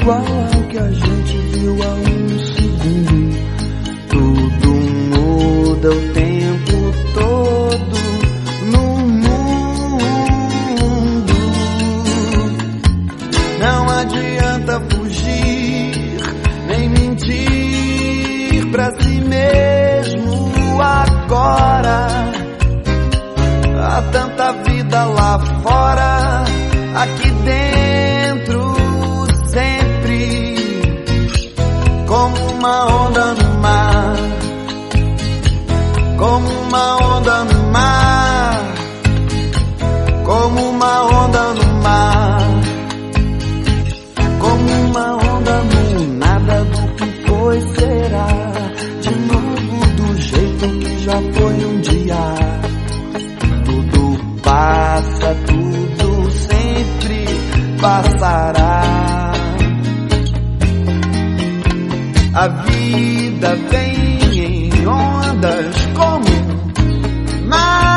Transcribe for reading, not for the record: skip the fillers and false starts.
igual ao que a gente viu há um segundo. Tudo muda o tempo todo no mundo. Não adianta fugir, nem mentir pra si mesmo agora. Há tanta vida lá fora, aqui dentro sempre, como uma onda no mar, como uma onda no mar, como uma onda no mar, como uma onda no nada. Do que foi será de novo do jeito que já foi um dia. Tudo passa, tudo sempre passará. A vida vem em ondas como mar.